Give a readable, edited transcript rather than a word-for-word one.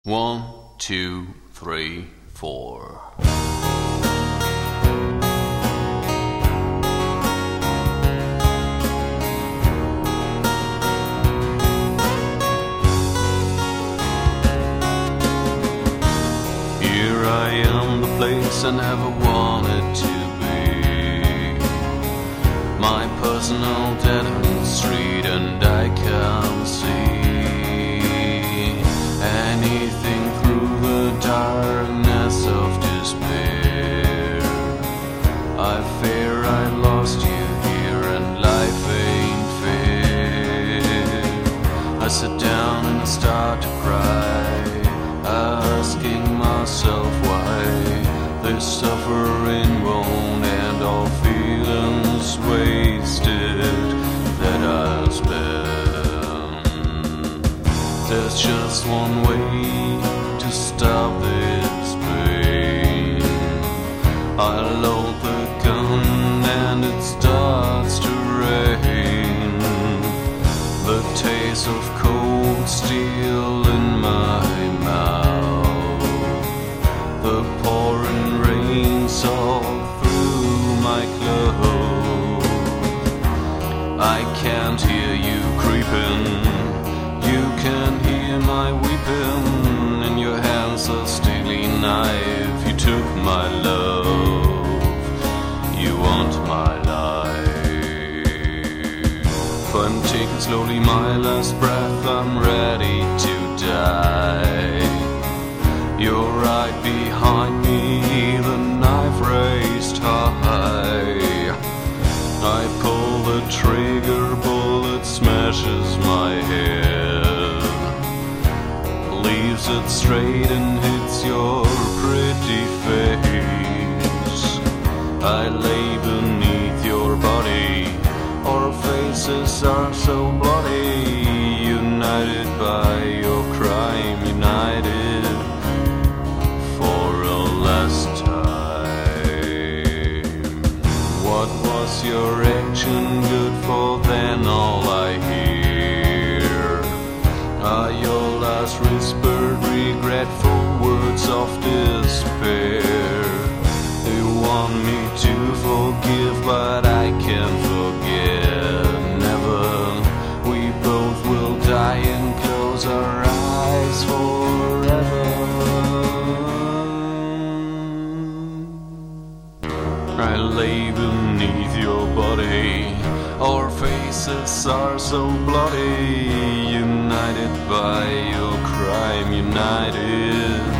1, 2, 3, 4. Here I am, the place I never wanted to be. My personal dead-end street, and I can't see anything through the darkness of despair. I fear I lost you here, and life ain't fair. I sit down and I start to cry, asking myself why this suffering won't end, all feelings wasted that I spent. There's just one way to stop this pain. I load the gun and it starts to rain. The taste of cold steel in my mouth. The pouring rains all through my clothes. I can't hear you creeping. You can hear my weeping. In your hands a steely knife. You took my love. You want my life. I'm taking slowly my last breath. I'm ready to die. You're right behind me, the knife raised high. I pull the trigger, bullet smashes my head, leaves it straight and hits your pretty face. I lay beneath your body, our faces are so bloody, united by your crime, united for a last time. What was your action good for then? All I hear are your last whispered regretful words of despair. You want me to forgive, but I can't forget. Never. We both will die and close our eyes forever. I lay beneath your body, our faces are so bloody, united by your crime, united